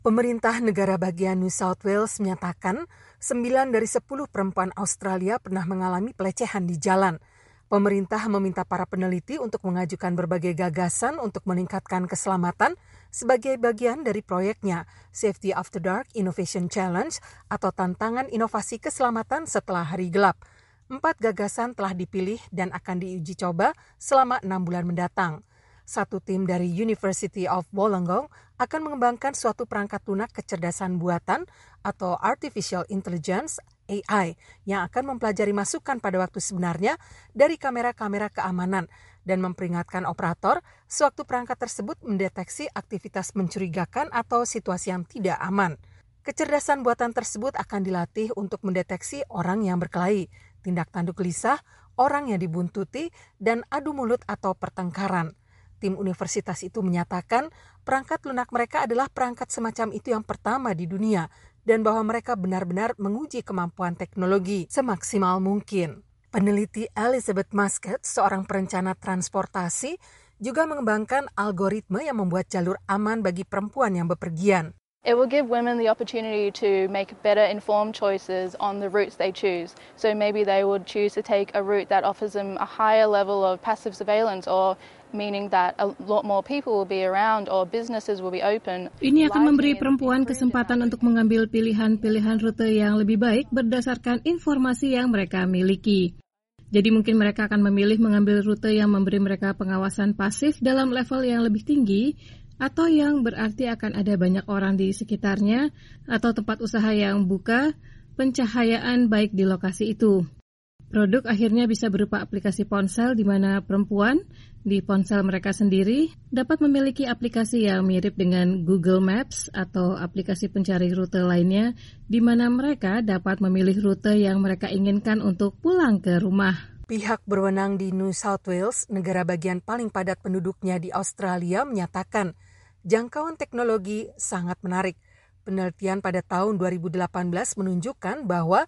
Pemerintah negara bagian New South Wales menyatakan 9 dari 10 perempuan Australia pernah mengalami pelecehan di jalan. Pemerintah meminta para peneliti untuk mengajukan berbagai gagasan untuk meningkatkan keselamatan sebagai bagian dari proyeknya Safety After Dark Innovation Challenge atau tantangan inovasi keselamatan setelah hari gelap. 4 gagasan telah dipilih dan akan diuji coba selama 6 bulan mendatang. Satu tim dari University of Wollongong akan mengembangkan suatu perangkat lunak kecerdasan buatan atau Artificial Intelligence AI yang akan mempelajari masukan pada waktu sebenarnya dari kamera-kamera keamanan dan memperingatkan operator sewaktu perangkat tersebut mendeteksi aktivitas mencurigakan atau situasi yang tidak aman. Kecerdasan buatan tersebut akan dilatih untuk mendeteksi orang yang berkelahi, tindak tanduk gelisah, orang yang dibuntuti, dan adu mulut atau pertengkaran. Tim universitas itu menyatakan perangkat lunak mereka adalah perangkat semacam itu yang pertama di dunia dan bahwa mereka benar-benar menguji kemampuan teknologi semaksimal mungkin. Peneliti Elizabeth Muscat, seorang perencana transportasi, juga mengembangkan algoritma yang membuat jalur aman bagi perempuan yang bepergian. It will give women the opportunity to make better informed choices on the routes they choose. So maybe they would choose to take a route that offers them a higher level of passive surveillance, or meaning that a lot more people will be around or businesses will be open. Ini akan memberi perempuan kesempatan untuk mengambil pilihan-pilihan rute yang lebih baik berdasarkan informasi yang mereka miliki. Jadi mungkin mereka akan memilih mengambil rute yang memberi mereka pengawasan pasif dalam level yang lebih tinggi, atau yang berarti akan ada banyak orang di sekitarnya, atau tempat usaha yang buka, pencahayaan baik di lokasi itu. Produk akhirnya bisa berupa aplikasi ponsel di mana perempuan, di ponsel mereka sendiri, dapat memiliki aplikasi yang mirip dengan Google Maps atau aplikasi pencari rute lainnya, di mana mereka dapat memilih rute yang mereka inginkan untuk pulang ke rumah. Pihak berwenang di New South Wales, negara bagian paling padat penduduknya di Australia, menyatakan jangkauan teknologi sangat menarik. Penelitian pada tahun 2018 menunjukkan bahwa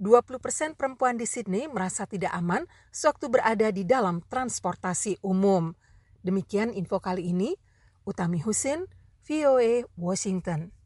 20% perempuan di Sydney merasa tidak aman sewaktu berada di dalam transportasi umum. Demikian info kali ini. Utami Husin, VOA, Washington.